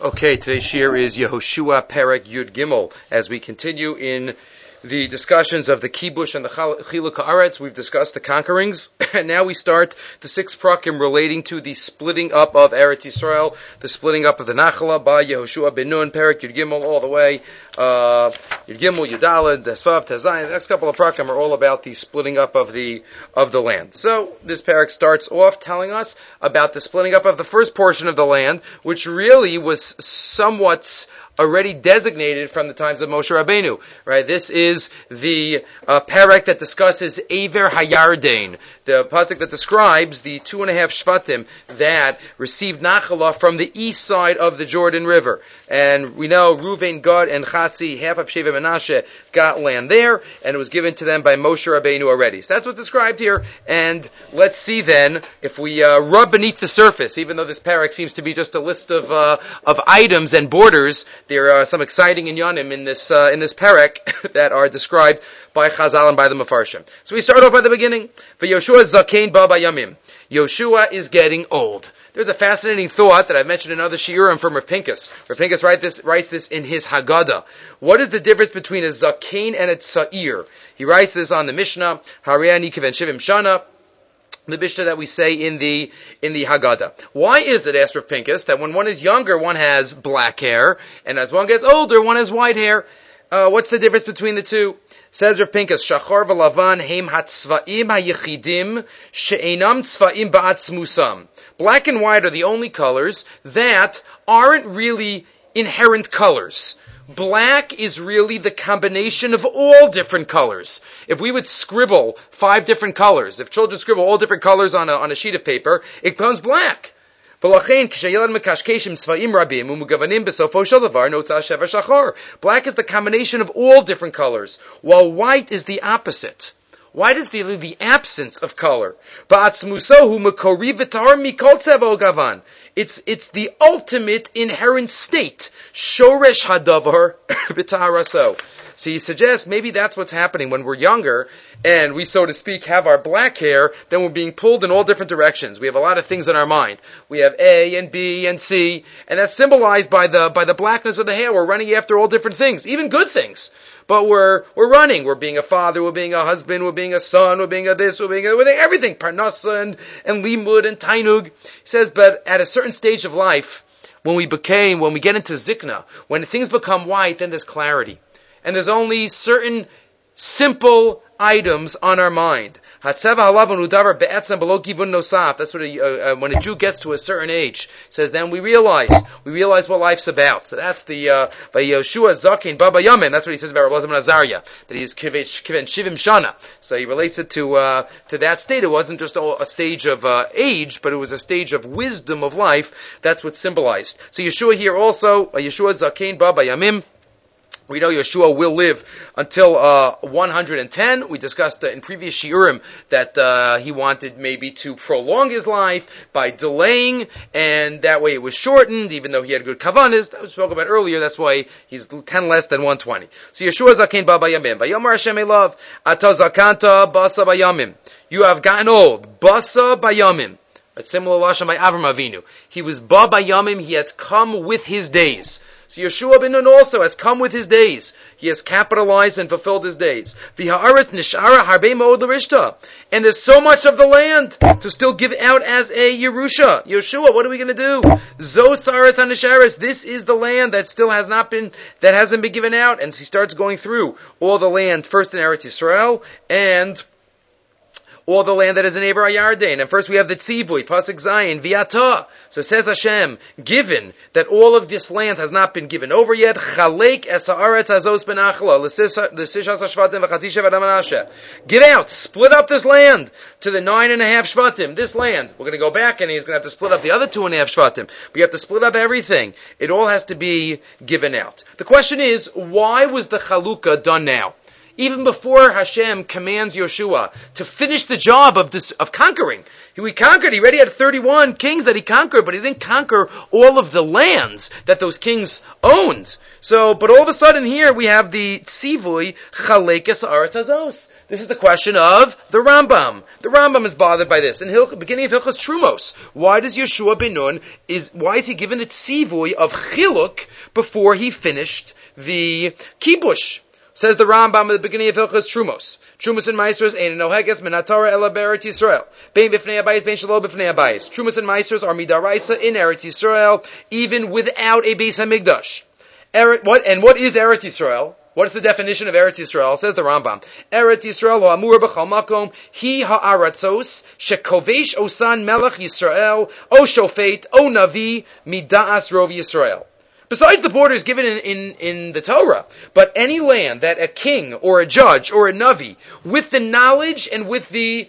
Okay, today's shir is Yehoshua Perek Yud Gimel. As we continue in the discussions of the Kibush and the Chiluk Haaretz, we've discussed the conquerings, and now we start the 6 prakim relating to the splitting up of Eretz Yisrael, the splitting up of the Nachala by Yehoshua ben Nun, Perek Yud Gimel, all the way, Yud Gimel, Yud Daled, Tesvav, Tezayin. The next couple of prakim are all about the splitting up of the land. So, this Perek starts off telling us about the splitting up of the first portion of the land, which really was somewhat already designated from the times of Moshe Rabbeinu, right? This is the perek that discusses Aver Hayardain, the pasuk that describes the 2.5 Shvatim that received Nachala from the east side of the Jordan River. And we know Reuven, Gad, and Chatzi, half of Sheva Menashe, got land there, and it was given to them by Moshe Rabbeinu already. So that's what's described here, and let's see then, if we rub beneath the surface, even though this perek seems to be just a list of items and borders, there are some exciting inyanim in this perek that are described by Chazal and by the Mefarshim. So we start off by the beginning. V'Yoshua zakein ba bayamim. Yoshua is getting old. There's a fascinating thought that I've mentioned in other shiurim from Rav Pinkus. Rav Pinkus writes this in his Haggadah. What is the difference between a zakein and a tza'ir? He writes this on the Mishnah, Hariani Kiven Shivim Shana, the Mishnah that we say in the Haggadah. Why is it, asked Rav Pinkus, that when one is younger, one has black hair, and as one gets older, one has white hair? What's the difference between the two? Says Rav Pinkus, Shachar v'Lavan heim hatzva'im hayechidim she'enam tzva'im ba'atzmusam. Black and white are the only colors that aren't really inherent colors. Black is really the combination of all different colors. If we would scribble 5 different colors, if children scribble all different colors on a sheet of paper, it becomes black. Black is the combination of all different colors, while white is the opposite. White is the absence of color. It's the ultimate inherent state. Shoresh hadavar b'taharaso. So he suggests maybe that's what's happening when we're younger and we, so to speak, have our black hair, then we're being pulled in all different directions. We have a lot of things in our mind. We have A and B and C, and that's symbolized by the blackness of the hair. We're running after all different things, even good things. But we're running. We're being a father, we're being a husband, we're being a son, we're being a this, we're being everything. Parnasa and limud and tainug. He says, but at a certain stage of life, when we get into zikna, when things become white, then there's clarity. And there's only certain simple items on our mind. That's what when a Jew gets to a certain age, says then we realize what life's about. So that's the by Yoshua Zakin Baba Yamin. That's what he says about Rabbi Azariah, that he's Kiven Shivim Shana. So he relates it to that state. It wasn't just a stage of age, but it was a stage of wisdom of life. That's what's symbolized. So Yeshua here also, Yeshua Zakin Baba Yamim. We know Yeshua will live until 110. We discussed in previous shiurim that he wanted maybe to prolong his life by delaying, and that way it was shortened, even though he had good kavanas. That was spoken about earlier. That's why he's 10 less than 120. So Yeshua zakein ba bayamim. Vayomar Hashem elav, ata zakanta basa bayamim. You have gotten old. Basa bayamim. It's similar lashon by Avram Avinu. He was ba bayamim. He had come with his days. So Yeshua ben Nun also has come with his days. He has capitalized and fulfilled his days. And there's so much of the land to still give out as a Yerusha. Yeshua, what are we going to do? Zosaretz hanisharetz. This is the land that hasn't been given out. And he starts going through all the land, first in Eretz Yisrael, and all the land that is in Aver Hayardain. And first we have the Tzivui, Pasuk Zayin, Viata. So says Hashem, given that all of this land has not been given over yet, Chalek es haaretz hazos ben achla, l'sishas hashvatim v'chatzi shevat hamanashe. Give out, split up this land to the 9.5 Shvatim, this land. We're going to go back and he's going to have to split up the other 2.5 Shvatim. We have to split up everything. It all has to be given out. The question is, why was the Chalukah done now? Even before Hashem commands Yoshua to finish the job of conquering. He conquered, he already had 31 kings that he conquered, but he didn't conquer all of the lands that those kings owned. So, but all of a sudden here we have the tzivui chalekes haaretz hazos. This is the question of the Rambam. The Rambam is bothered by this. In beginning of Hilchos Trumos, why does Yeshua ben Nun, why is he given the tzivui of chiluk before he finished the kibush? Says the Rambam at the beginning of Hilchos Trumos. Trumas and Maasros ain't no heges minatora ela be'eretz Yisrael. Bein b'fnei abayis, bein shelo b'fnei abayis. Trumas and Maasros are midaraisa in Eretz Yisrael, even without a Beis Hamikdash. What is Eretz Yisrael? What is the definition of Eretz Yisrael? Says the Rambam. Eretz Yisrael ha'amur b'chal makom hi ha'aratzos shekovesh osan melech Yisrael o shofet o navi mida'as rov Yisrael. Besides the borders given in the Torah, but any land that a king or a judge or a navi, with the knowledge and with the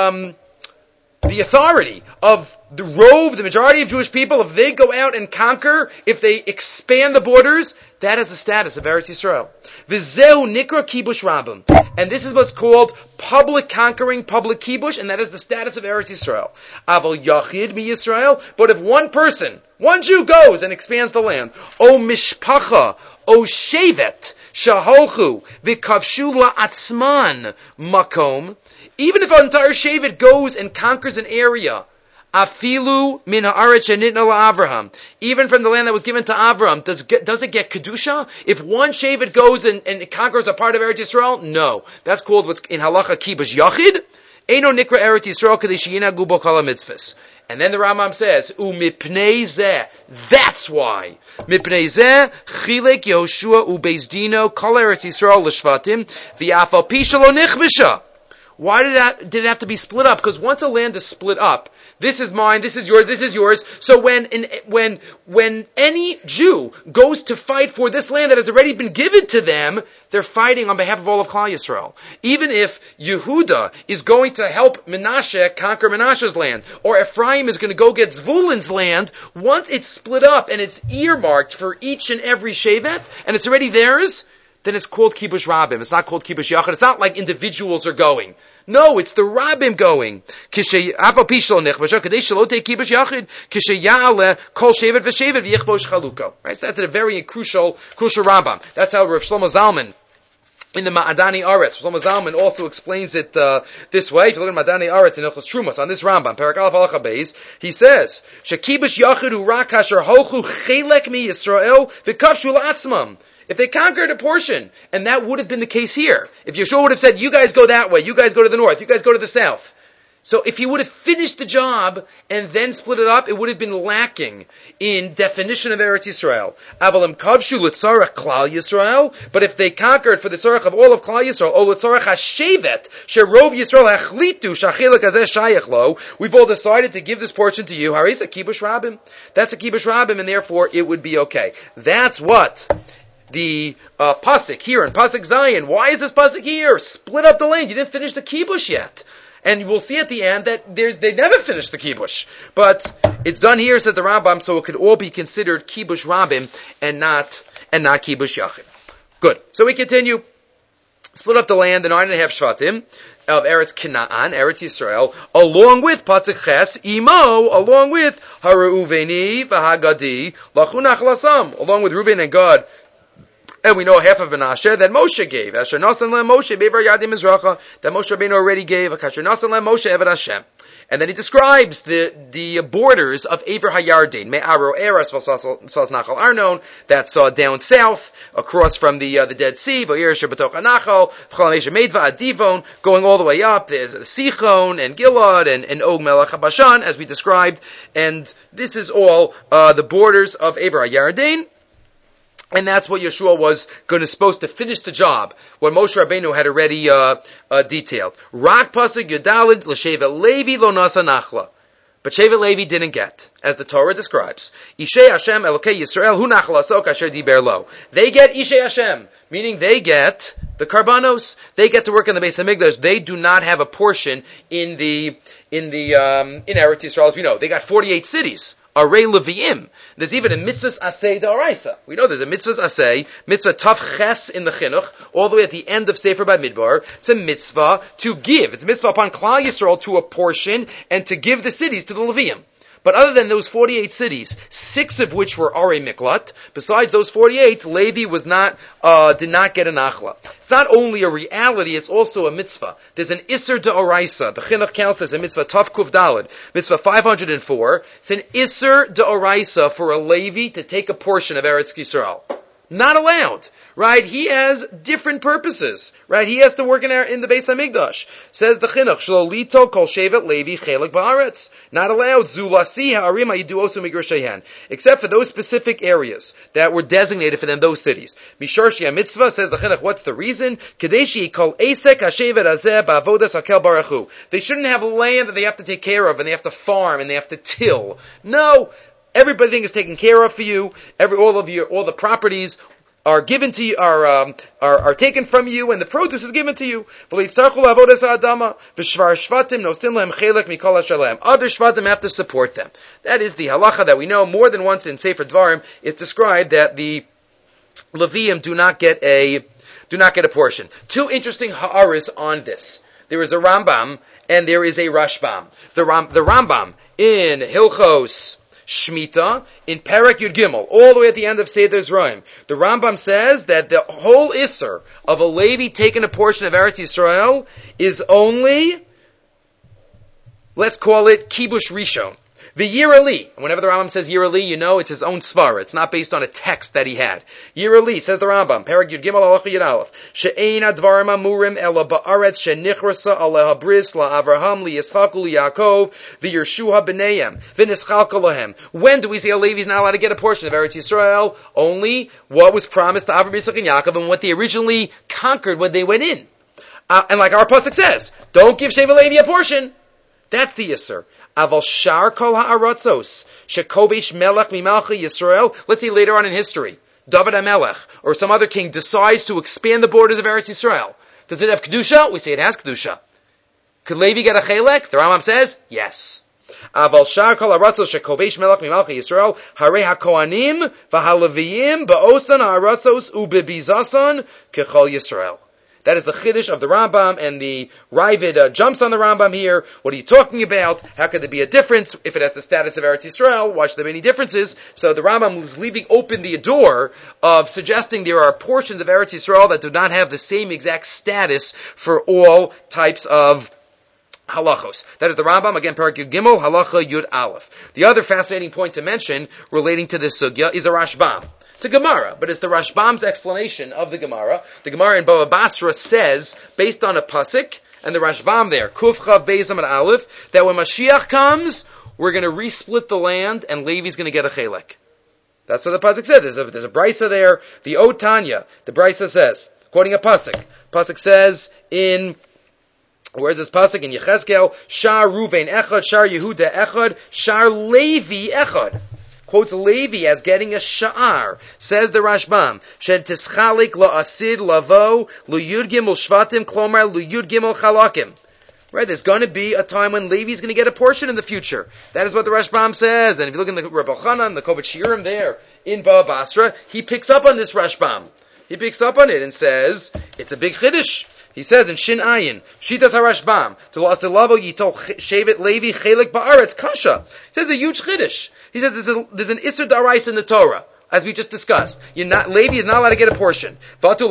authority of the rove, the majority of Jewish people, if they go out and conquer, if they expand the borders, that is the status of Eretz Yisrael. V'zeu nikra kibush rabim. And this is what's called public conquering, public kibush, and that is the status of Eretz Yisrael. Aval yachid mi Yisrael. But if one person, one Jew goes and expands the land, o mishpacha, o shevet, shaholchu, v'kavshu la'atzman makom, even if an entire shevet goes and conquers an area, afilu min haaretz shenitna la'Avraham, even from the land that was given to Avraham, does it get kedusha? If one shevet goes and conquers a part of Eretz Yisrael, no. That's called what's in halacha kibush yachid. Eino nikra Eretz Yisrael kadei sheyinagu bo kol mitzvahs. And then the Rambam says, u'mipnei zeh, that's why. Mipnei zeh, chilek Yehoshua u'beis dino kol Eretz Yisrael l'shvatim, v'af al pi shelo nichbisha. Why did it have to be split up? Because once a land is split up, this is mine, this is yours, this is yours. So when any Jew goes to fight for this land that has already been given to them, they're fighting on behalf of all of Klal Yisrael. Even if Yehuda is going to help Menashe conquer Menashe's land, or Ephraim is going to go get Zvulin's land, once it's split up and it's earmarked for each and every shevet, and it's already theirs, then it's called kibush rabim. It's not called kibush yachid. It's not like individuals are going. No, it's the rabim going. Right? So that's a very crucial Rambam. That's how Rav Shlomo Zalman in the Ma'adani Aretz, Shlomo Zalman also explains it this way. If you look at Ma'adani Aretz in Hilchos Trumos on this Rambam, Perek Aleph Halacha Beis, he says, "Shekibush yachid hu rak asher holchu chelek mi Yisrael v'kavshu la'atzmam." If they conquered a portion, and that would have been the case here, if Yeshua would have said, you guys go that way, you guys go to the north, you guys go to the south. So if he would have finished the job and then split it up, it would have been lacking in definition of Eretz Yisrael. Avalim kavshu l'tzarech klal Yisrael, but if they conquered for the tzarech of all of klal Yisrael, o l'tzarech hashevet, sherov Yisrael hachlitu shachilek hazeh shayach lo, we've all decided to give this portion to you, haris a kibush rabim. That's a kibush rabim, and therefore it would be okay. That's what the pasuk here in pasuk Zion. Why is this pasuk here? Split up the land. You didn't finish the kibush yet, and we'll see at the end that they never finished the kibush. But it's done here, says the Rambam, so it could all be considered kibush rabim and not kibush yachid. Good. So we continue. Split up the land, the 9.5 shvatim of Eretz Canaan, Eretz Yisrael, along with pasuk Ches Imo, along with Hareuveni v'Hagadi lachunach lasam, along with Reuben and Gad. And we know half of Menashe that Moshe gave. Asher nasan le Moshe be'er yadim mizracha, that Moshe Rabbeinu already gave. Asher nasan le Moshe eved Hashem. And then he describes the borders of Ever Hayarden, Me'aro Eres V'sas Nachal Arnon, that's down south, across from the Dead Sea, V'yer Shebatoch Anachal, V'chalamesha Meidva Adivon, going all the way up. There's Sichon and Gilad and Og Melech HaBashan, as we described. And this is all the borders of Ever Hayarden. And that's what Yeshua was supposed to finish the job, what Moshe Rabbeinu had already detailed. Rak pasuk Yudalid l'shevet Levi lo nasa nachla. But Shevet Levi didn't get, as the Torah describes. Ishei Hashem Elokei Yisrael hu nachla asok asher diber lo. They get Ishei Hashem, meaning they get the karbanos. They get to work in the Beis Hamikdash. They do not have a portion in Eretz Yisrael, as we know. They got 48 cities Arei Leviim. There's even a mitzvahs aseh d'oraisa. We know there's a mitzvahs aseh, mitzvah taf ches in the chinuch, all the way at the end of Sefer Bamidbar. It's a mitzvah to give. It's a mitzvah upon Klal Yisrael to apportion and to give the cities to the Leviim. But other than those 48 cities, 6 of which were Arei Miklat, besides those 48, Levi did not get an achla. It's not only a reality, it's also a mitzvah. There's an Isser d'oraisa. The Chinuch counts as a mitzvah Tav Kuf Daled, mitzvah 504. It's an Isser d'oraisa for a Levi to take a portion of Eretz Yisrael. Not allowed. Right? He has different purposes. Right? He has to work in the Beis HaMikdash. Says the Chinuch, Shlolito kol shevet Levi chelek ba'aretz. Not allowed. Zulasi ha'arim ha'idu osu migrashayhan. Except for those specific areas that were designated for them, those cities. Misharshi mitzvah, says the Chinuch, what's the reason? Kadeshi kol esek ha'shevet hazeh ba'avodas hakel barachu. They shouldn't have land that they have to take care of, and they have to farm, and they have to till. No! Everything is taken care of for you. All the properties are given to you, are taken from you, and the produce is given to you. Other shvatim have to support them. That is the halacha that we know. More than once in Sefer Dvarim, it's described that the Leviim do not get a portion. 2 interesting ha'aris on this. There is a Rambam and there is a Rashbam. The Rambam in Hilchos Shemitah, in Perek Yud Gimel, all the way at the end of Seder Zerayim, the Rambam says that the whole Isser of a Levi taking a portion of Eretz Yisrael is only, let's call it Kibush Rishon. The Yirali, whenever the Rambam says Yirali, you know it's his own svara. It's not based on a text that he had. Yirali, says the Rambam, Perek Yud Gimel Halacha Yud Aleph, She'ein advarim amurim ela ba'aretz she'nichrasa aleha bris la'avraham li'yitzchak u'li'yakov v'yershuha b'neihem v'nischalka lahem. When do we say a Levi is not allowed to get a portion of Eretz Yisrael? Only what was promised to Avraham, Yitzchak, and Yaakov, and what they originally conquered when they went in. And like our pasuk says, don't give Sheva Levi a portion. That's the Yisr. Aval shar kol ha'aratzos shekobesh melech mimalcha Yisrael. Let's see later on in history, David HaMelech or some other king decides to expand the borders of Eretz Yisrael. Does it have kedusha? We say it has kedusha. Could Levi get a chelek? The Rambam says yes. Aval shar kol ha'aratzos shekobesh melech mimalcha Yisrael harei hakohanim v'haLeviyim ba'osan ha'aratzos ubebizasan kechol Yisrael. That is the Chiddush of the Rambam, and the Ravid jumps on the Rambam here. What are you talking about? How could there be a difference if it has the status of Eretz Yisrael? Why should there be any differences? So the Rambam was leaving open the door of suggesting there are portions of Eretz Yisrael that do not have the same exact status for all types of halachos. That is the Rambam, again, Perek Yud Gimel, halacha Yud Aleph. The other fascinating point to mention relating to this sugya is a Rashbam. It's a Gemara, but it's the Rashbam's explanation of the Gemara. The Gemara in Bava Basra says, based on a pasuk, and the Rashbam there, Kuf Chav Beis Amud Aleph, that when Mashiach comes, we're going to resplit the land, and Levi's going to get a chelek. That's what the pasuk said. There's a brisa there. The O Tanya, the brisa says, quoting a pasuk. Pasuk says in, where's this pasuk? In Yechezkel, Shar Ruvain Echad, Shar Yehuda Echad, Shar Levi Echad. Quotes Levi as getting a sha'ar. Says the Rashbam, Shed tischalik la'asid lavo l'yud gimel shvatim klomar l'yud gimel chalakim. Right, there's going to be a time when Levi's going to get a portion in the future. That is what the Rashbam says. And if you look in the Rebbe Chanan, the Kovach Shiurim there in Bava Basra, he picks up on this Rashbam. He picks up on it and says, it's a big chiddush. He says in Shin Ayin, Shitas HaRashbam, to la'asilavo yitol shevet Levi chelik ba'aretz kasha. He says a huge chiddush. He says there's an Isser D'Oraisa in the Torah, as we just discussed. Levi is not allowed to get a portion. We know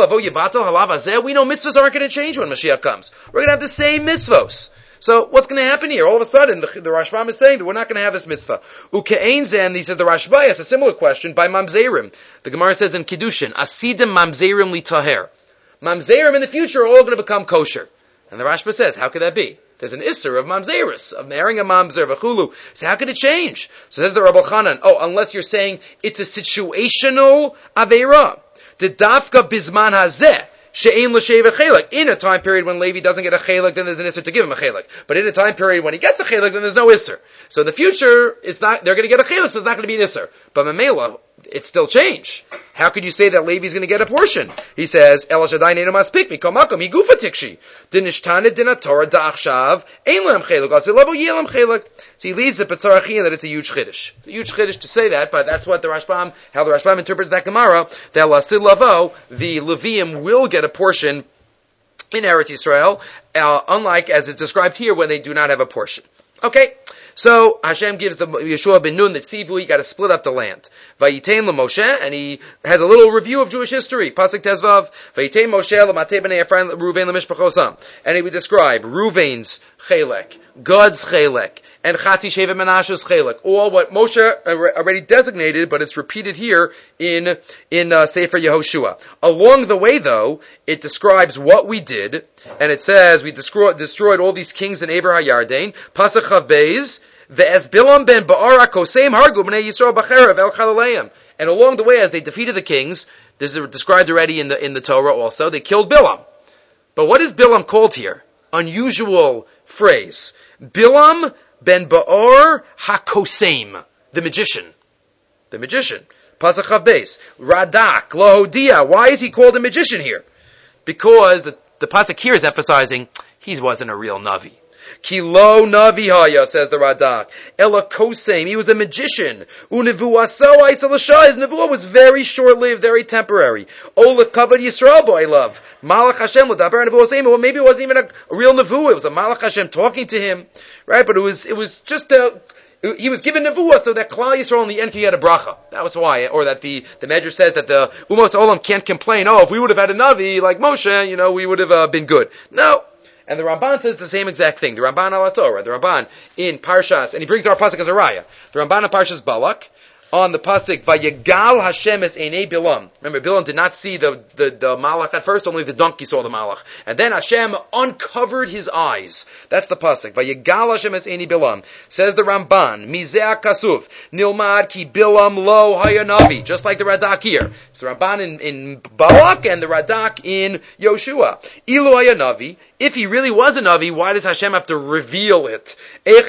mitzvahs aren't going to change when Mashiach comes. We're going to have the same mitzvahs. So what's going to happen here? All of a sudden, the Rashbam is saying that we're not going to have this mitzvah. Uke'ein zen, he says the Rashba has a similar question by Mamzerim. The Gemara says in Kiddushin, Asidim Mamzerim li taher. Mamzerim in the future are all going to become kosher. And the Rashba says, how could that be? There's an Isser of Mamzeris, of marrying a Mamzer, v'chulu. So how could it change? So says the Rebbe Chanan, unless you're saying it's a situational Aveira. The Dafka Bizman Hazeh, She'ein l'shevet chelek. In a time period when Levi doesn't get a chelek, then there's an Isser to give him a chelek. But in a time period when he gets a chelek, then there's no Isser. So in the future, they're going to get a chelek, so it's not going to be an Isser. But Mamela, it's still change. How could you say that Levi is going to get a portion? He says, El Shaddai neinu maspik mi kol makom hi gufa tikshi. Dinishtanet din haTorah da'achshav ein lehem chelek. Al levo yelem chelek. So he leads the Petzarachin that it's a huge chiddush. It's a huge chiddush to say that, but that's what how the Rashbam interprets that Gemara, that Lasid Lavo, the Levium will get a portion in Eretz Yisrael, unlike as it's described here when they do not have a portion. Okay, so Hashem gives the Yeshua ben Nun that Sivu, you got to split up the land. Vayitain Moshe, and he has a little review of Jewish history. Pasuk Tezvav, Vayitain Moshe l'matei b'nei Ephraim Ruvain l'mishpachosam, and he would describe Ruvain's chelek, Gad's chelek, and Chatzi Sheva Menashe's chelek, all what Moshe already designated, but it's repeated here in Sefer Yehoshua. Along the way, though, it describes what we did, and it says we destroyed all these kings in Ever HaYarden. Pasuk Chav Beis, ve'es Bilam ben Ba'ara koseim hargu b'nei Yisrael b'cherev el chalaleim. And along the way, as they defeated the kings, this is described already in the Torah also, they killed Bilam. But what is Bilam called here? Unusual phrase. Bilam ben Ba'or HaKoseim, the magician. The magician. Pasuk Chav Beis. Radak, Lahodia. Why is he called a magician here? Because the Pasuk here is emphasizing he wasn't a real Navi. Ki lo Navi haya, says the Radak. Ela Koseim, he was a magician. Unevuaso aisa l'sha, his nevuah was very short-lived, very temporary. Ola kavod Yisrael bo, I love. Malach Hashem l'daber nevuaseim, well maybe it wasn't even a real nevuah, it was a Malach Hashem talking to him, right? But it was just he was given nevuah so that Klal Yisrael in the end could get a bracha. That was why. Or that the Medrash says that the Umos Olam can't complain, if we would have had a Navi like Moshe, we would have been good. No. And the Ramban says the same exact thing. The Ramban al Torah, the Ramban in Parshas, and he brings our pasuk as a raya. The Ramban in Parshas Balak, on the pasuk, Vayegal Hashem es einei Bilam. Remember, Bilam did not see the malach at first, only the donkey saw the malach. And then Hashem uncovered his eyes. That's the pasuk. Vayegal Hashem es einei Bilam. Says the Ramban, Mizeh Kasuf, Nilmad ki Bilam lo hayanavi. Just like the Radak here. It's the Ramban in Balak and the Radak in Yoshua. Ilu hayanavi. If he really was a Navi, why does Hashem have to reveal it?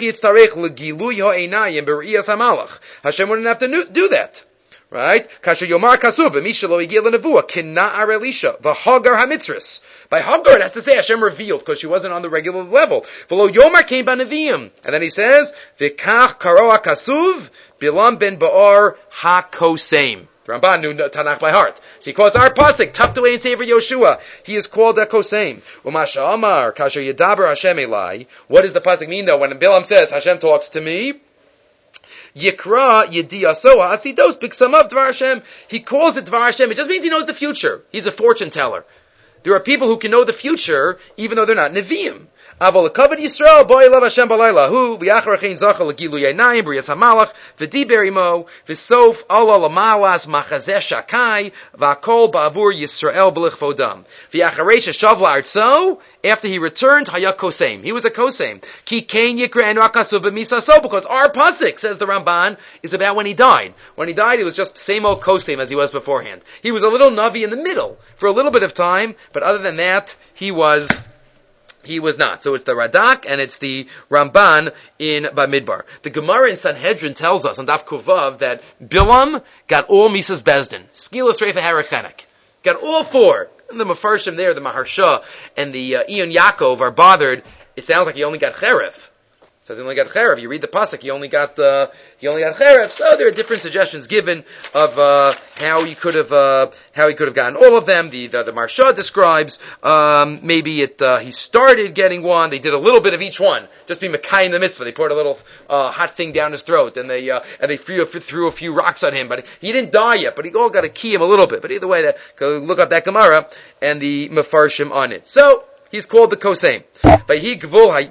Hashem wouldn't have to do that. Right? Kasher Yomar Kasub, Mishalo Igil Nevuah, Kina Arelisha, Vahagar Hamitzris. By Hagar, it has to say Hashem revealed, because she wasn't on the regular level. V'lo Yomar came by Nevi'im. And then he says, V'kach Karoa Kasuv, Bilam ben Ba'or HaKoseim. Ramban knew Tanakh by heart. So he quotes our pasuk, tucked away in Sefer Yoshua. He is called a Koseim. Umasha Amar, Kasher Yedaber Hashem Elai. What does the pasuk mean though? When Bilam says, Hashem talks to me, Yikra Yediyasoa Asidos picks some up Dvar Hashem. He calls it Dvar Hashem. It just means he knows the future. He's a fortune teller. There are people who can know the future, even though they're not Nevi'im. Aval kavod Yisrael boy love Hashem balayla hu v'yachar chein zachal gilu yinayim b'riyas hamalach v'diber imo v'sof ala lamalas machazeh shakai v'akol ba'avur Yisrael b'lichvodam v'yacharei sheshav la'artzo. After he returned, haya koseim. He was a koseim. Ki kein yikra enu akasuv b'misaso, because our pasuk, says the Ramban, is about when he died. When he died, he was just the same old koseim as he was beforehand. He was a little navi in the middle for a little bit of time, but other than that, he was not. So it's the Radak and it's the Ramban in Bamidbar. The Gemara in Sanhedrin tells us on Daf Kuvav that Bilam got all Misas Bezdin. Skilas Reifa Harachenek. Got all four. And the Mefarshim there, the Maharsha and the Ion Yaakov are bothered. It sounds like he only got Cheref. It says he only got Cheref. You read the pasuk, he only got Cheref. So there are different suggestions given of how he could have gotten all of them. The Maharsha describes maybe he started getting one. They did a little bit of each one, just to be Mekayim the mitzvah. They poured a little hot thing down his throat, and they threw a few rocks on him. But he didn't die yet. But he all got to key him a little bit. But either way, go look up that Gemara and the Mefarshim on it. So he's called the Koseim. If you look at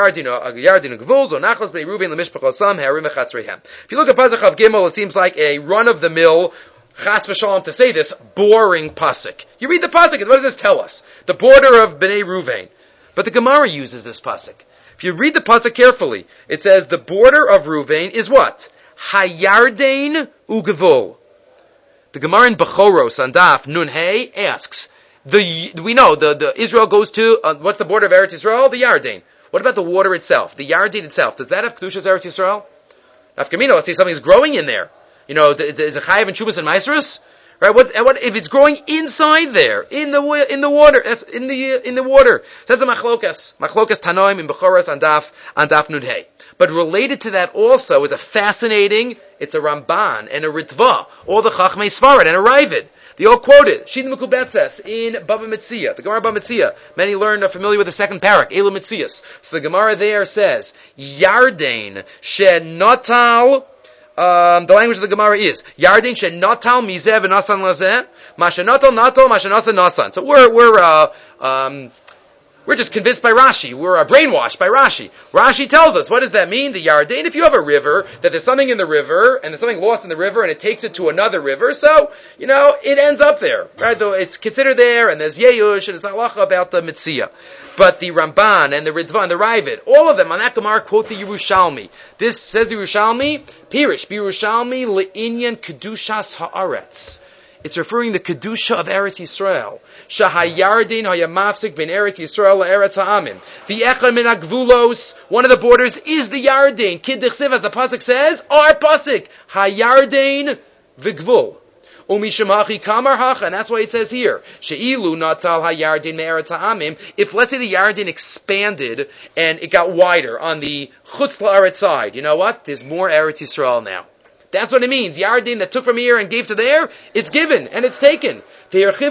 Pasuk Chav Gimel, it seems like a run-of-the-mill, chas v'shalom to say this, boring pasuk. You read the pasuk, and what does this tell us? The border of Bnei Ruvain. But the Gemara uses this pasuk. If you read the pasuk carefully, it says the border of Ruvain is what? Hayarden ugevul. The Gemara in Bechoros on Daf Nun Hey asks, we know the Israel goes to what's the border of Eretz Yisrael? The Yarden. What about the water itself? The Yarden itself, does that have Kedushas Eretz Yisrael? Nafkamina, let's say something's growing in there. is it chayav and chubas and maasros? Right? What if it's growing inside there in the water? That's in the water. That's a machlokas tanoim in bechoras on daf nudhei. But related to that also is it's a Ramban and a Ritva, all the Chachmei Svarad and a Ravid. They all quoted Shidin Mekubetzes in Bava Metzia, the Gemara Bava Metzia. Many are familiar with the second parak, Elu Metzias. So the Gemara there says Yardain Shenotal. The language of the Gemara is Yardain Shenotal Mizeh v'Nasan Lazeh Mashenotal Natal Mashenosan Nasan. So we're just convinced by Rashi. We're brainwashed by Rashi. Rashi tells us, what does that mean? The Yardain, if you have a river, that there's something in the river, and there's something lost in the river, and it takes it to another river, so, it ends up there. Right? Though it's considered there, and there's Yeyush, and there's halacha about the Mitzia. But the Ramban, and the Ritva, and the Ravid, all of them, on that Gemara, quote the Yerushalmi. This says the Yerushalmi, Pirish, Yerushalmi, Le'inyan Kedushas Ha'aretz. It's referring to the Kedusha of Eretz Yisrael. Shahayardin hayamafsik ben Eretz Yisrael la'Eretz ha'amim. The Echad min ha'gvulos, one of the borders is the Yardain. Kid d'chsiv, as the pasuk says, our pasuk, Hayardain v'gvul. Umishamachi kamar hacha, and that's why it says here, She'ilu natal hayardin me'eretz ha'amim. If, let's say, the Yardain expanded and it got wider on the chutz la'aretz side, you know what? There's more Eretz Yisrael now. That's what it means. Yardain that took from here and gave to there, it's given and it's taken. And let's say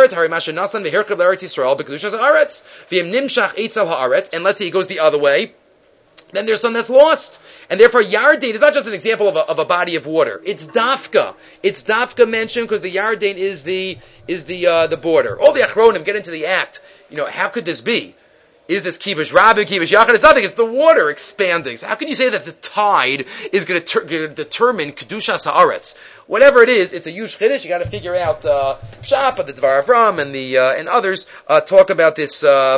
it goes the other way, then there's some that's lost. And therefore Yardain is not just an example of a body of water. It's Dafka. It's Dafka mentioned because the Yardain is the border. All the Achronim get into the act. How could this be? Is this Kibush Rabbi, Kibush Yachad? It's nothing. It's the water expanding. So how can you say that the tide is going to determine Kedushas Haaretz? Whatever it is, it's a huge chiddush. You got to figure out Pshat, but the Dvar Avram and others talk about the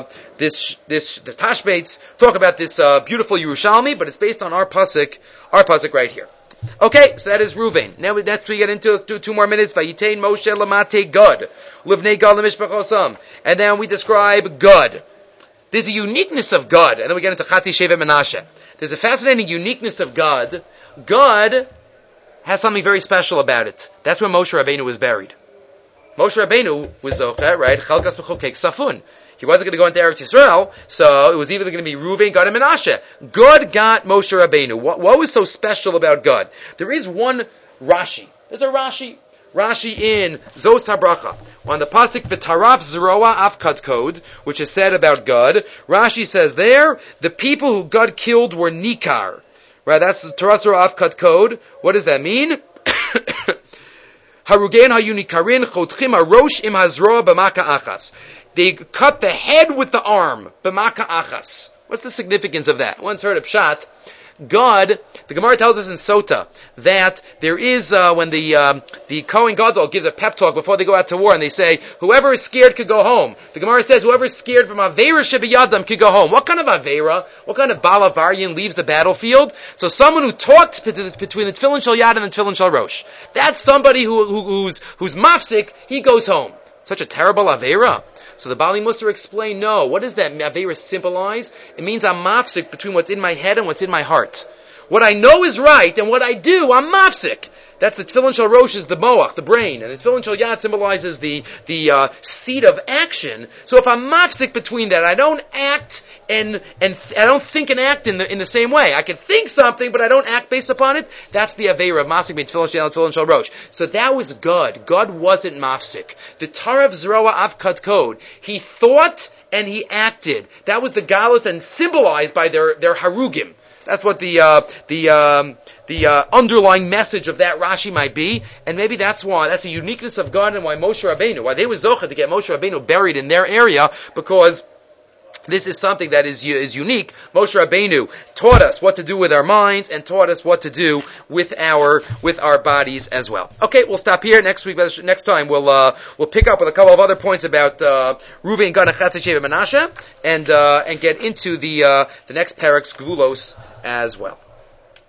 Tashbates talk about this beautiful Yerushalmi, but it's based on our pasuk right here. Okay, so that is Ruvain. Now we get into. Let's do 2 more minutes. Vayitain Moshe lamate Gad, livnei Gad lemishpachosam, and then we describe Gad. There's a uniqueness of God, and then we get into Chati Shevet Menashe. There's a fascinating uniqueness of God. God has something very special about it. That's where Moshe Rabbeinu was buried. Moshe Rabbeinu was Zocheh, right? Chalkas B'chokek Safun. He wasn't going to go into Eretz Yisrael, so it was either going to be Reuven, Gad, and Menashe. God got Moshe Rabbeinu. What was so special about God? There is one Rashi. There's a Rashi in Zos HaBracha. On the pasuk V'taraf Zroa Afkad Kod, which is said about God, Rashi says there, the people who God killed were Nikar. Right, that's the Taraf Zroa Afkad Kod. What does that mean? Harugen hayunikarin chotchim harosh im hazroa b'maka achas. They cut the head with the arm, b'maka achas. What's the significance of that? Once heard of Pshat. God, the Gemara tells us in Sota that there is when the Kohen Gadol gives a pep talk before they go out to war, and they say whoever is scared could go home. The Gemara says whoever is scared from Aveira Shebiyadam could go home. What kind of Aveira? What kind of Balavarian leaves the battlefield? So someone who talks between the Tefillin Shel Yad and the Tefillin Shel Rosh. That's somebody who's mafsik. He goes home. Such a terrible Aveira. So the Bali Musar explained, no. What does that Aveira symbolize? It means I'm mafsik between what's in my head and what's in my heart. What I know is right, and what I do, I'm mafsik. That's the Tefillin Shel Rosh is the moach, the brain, and the Tefillin Shel Yad symbolizes the seat of action. So if I'm mafsik between that, I don't act and I don't think and act in the same way. I can think something, but I don't act based upon it. That's the Aveira of mafsik between Tefillin Shel Yad and Tefillin Shel Rosh. So that was God. God wasn't mafsik. The Tarav Zroa Avkad Kod. He thought and he acted. That was the galus and symbolized by their harugim. That's what the underlying message of that Rashi might be, and maybe that's a uniqueness of God and why Moshe Rabbeinu, why they were zocheh to get Moshe Rabbeinu buried in their area, because this is something that is unique. Moshe Rabbeinu taught us what to do with our minds and taught us what to do with our bodies as well. Okay, we'll stop here. Next time we'll pick up with a couple of other points about Reuven, Gad, and Chatzi Shevet Menashe, and get into the next parak's Gvulos as well.